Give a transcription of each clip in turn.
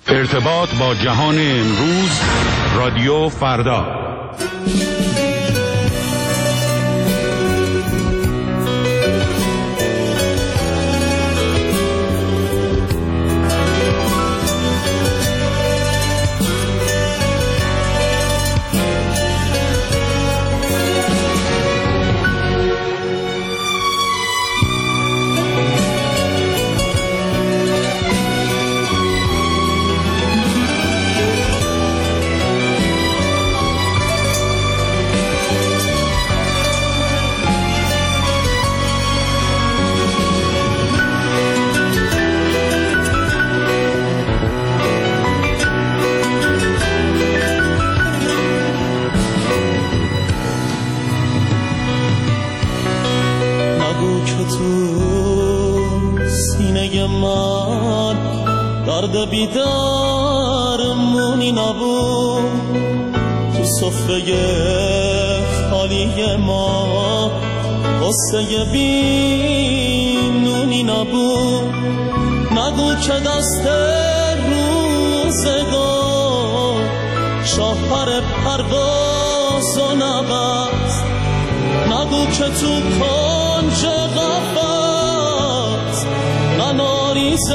ارتباط با جهان امروز، رادیو فردا. درد بیدارمونی نبود، تو سفره خالی ما قصه بینونی نبود. نگو که دست روزگار شاهپر پرواز و نبست، نگو که تو کنج قفس نناریز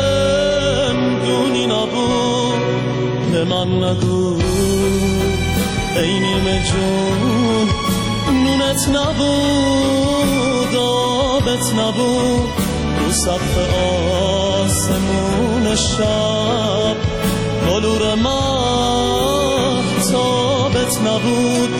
به من نگو ای نیمه جون، نونت نبود آبت نبود، رو سقف آسمون شب بلور مهتابت نبود.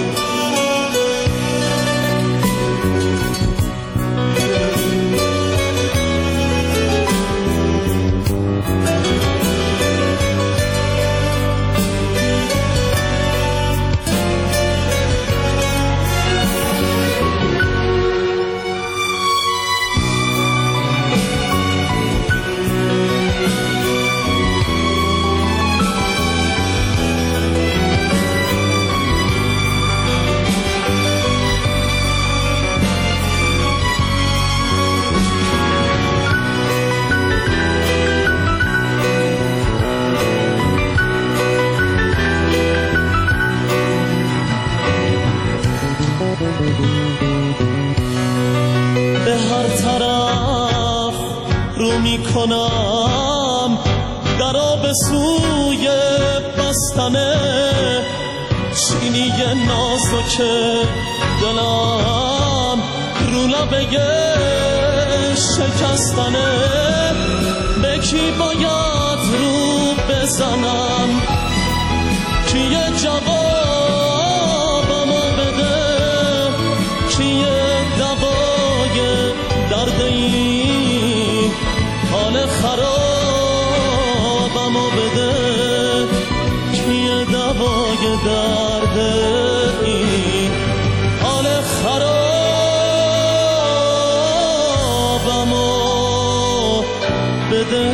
به هر طرف رو میکنم درا به سوی بستنه، چینی نازک دلم رو لبه شکستنه. به کی باید رو بزنم کیه جوابمو بده، کیه دوای درد این حال خرابمو بده، کیه دوای درد این حال خرابمو بده.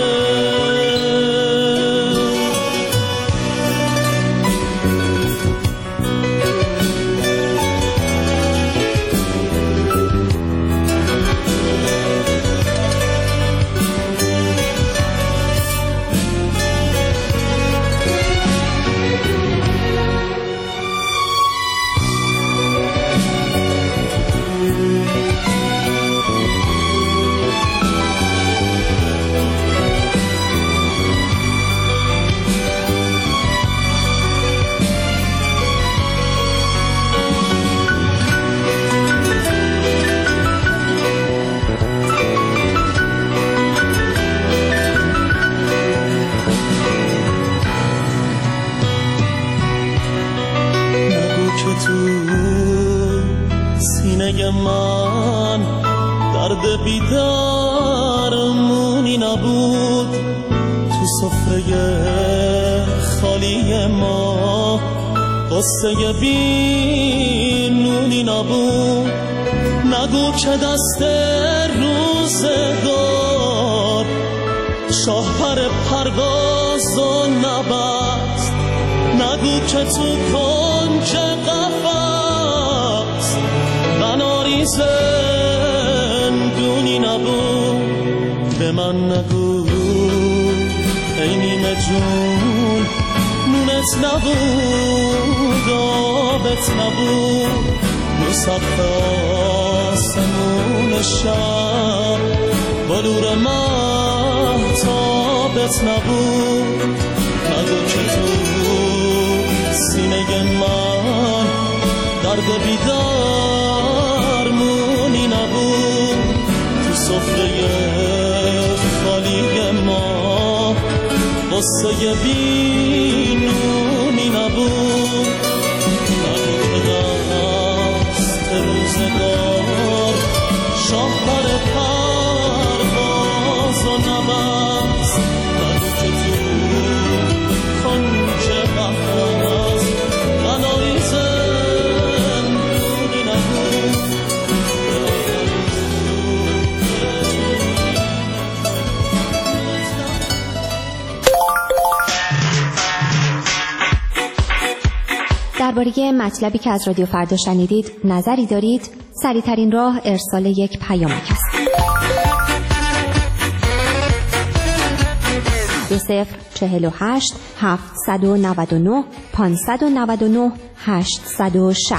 من درد بیدارمونی نبود، تو سفره خالی ما قصه بینونی نبود. نگو که دست روزگار شاهپر پرواز و نبست، نگو که تو کنج قفس بناری زندونی نبود. به من نگو ای نیمه جون نونت نبود آبت نبود مسقف آسمون شب بلور مهتابت نبود نگو که تو سینه من درد بیدارمونی نبود تو سفره خالی ما قصه بینونی نبود نگو که دست روزگار شاهر پرواز و نبست نگو که تو خنج بحرست غنایی زندونی نبود درباره مطلبی که از رادیو فردا شنیدید نظری دارید؟ سریع‌ترین راه ارسال یک پیامک است. 2048 799 599 860.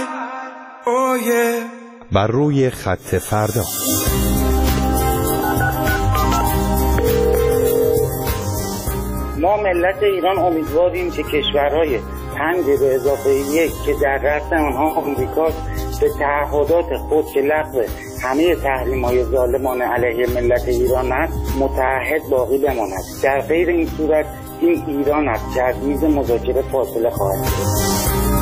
بر روی خط فردا. ما ملت ایران امیدواریم که کشورهای 5 به اضافه 1 که در رأس آنها آمریکاست به تعهدات خود که لغو همه تحریم‌های ظالمانه علیه ملت ایران است متعهد باقی بماند. در غیر این صورت این ایران است که از میز مذاکره فاصله خواهد گرفت.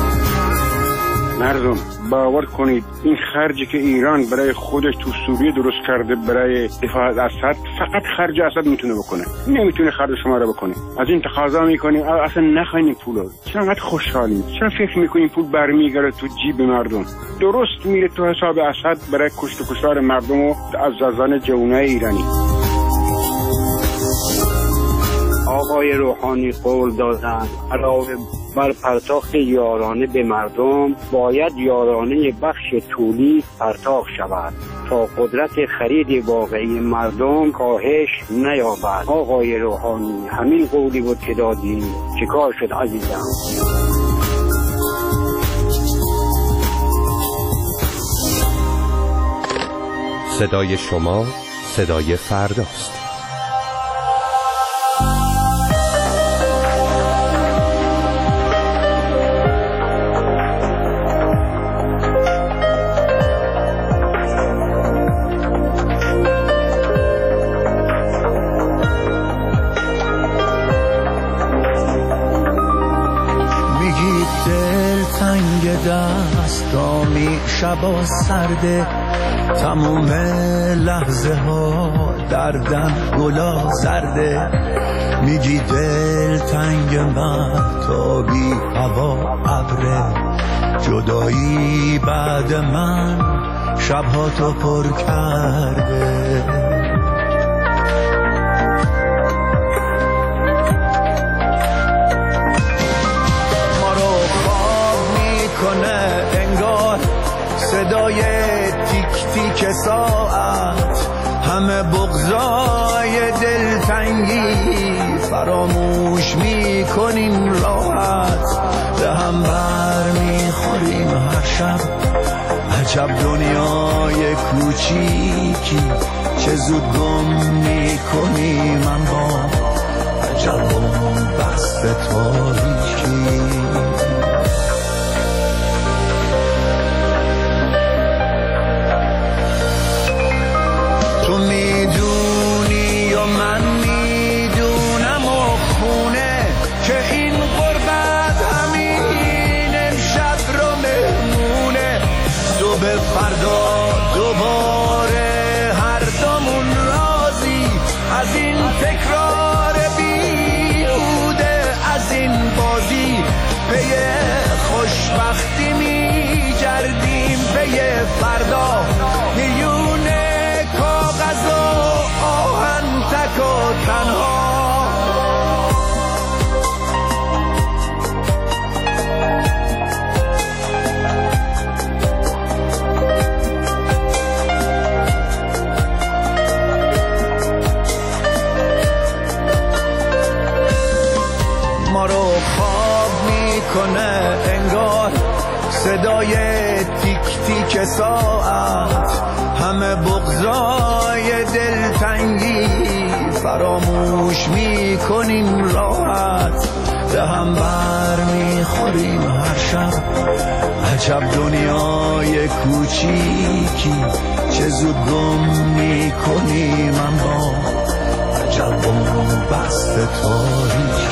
مردم باور کنید این خرجی که ایران برای خودش تو سوریه درست کرده برای دفاع از اسد فقط خرج اسد میتونه بکنه، نمیتونه خرج شما رو بکنه. از این تقاضا میکنیم اصلا نخواین این پولو. چرا انقدر خوشحالیم؟ چرا فکر میکنیم پول برمیگره تو جیب مردم؟ درست میره تو حساب اسد برای کشت و کشتار مردم و عزازان جوانای ایرانی. آقای روحانی قول دادند علاوه بر پرداخت یارانه به مردم باید یارانه بخش طولی پرداخت شود تا قدرت خرید واقعی مردم کاهش نیابد. آقای روحانی همین قولی بود که دادی، چیکار شد عزیزم؟ صدای شما صدای فرداست. دستامی شبا سرده تموم لحظه ها دردم گلا زرده میگی دل تنگ مهتابی هوا ابره جدایی بعد من شبها تو پر کرده صدای تیک تیک ساعت همه بغضای دلتنگی فراموش میکنیم راحت به هم بر میخوریم هر شب عجب دنیای کوچیکی چه زود گم میکنیم اما عجب بست تاریکی تو میدونی و من میدونم و خونه که این غربت همین امشب رو مهمونه صبح فردا دوباره هر دومون راضی از این تکرار بیهوده از این بازی پی خوشبختی میگردیم پی فردا میونه کاغذ و آهن تک و تنها ما رو خواب میکنه انگار صدای تیک تیک ساعت همه بغضای دلتنگی فراموش میکنیم راحت به هم بر میخوریم هر شب عجب دنیای کوچیکی چه زود گم میکنیم اما عجب بست تاریکی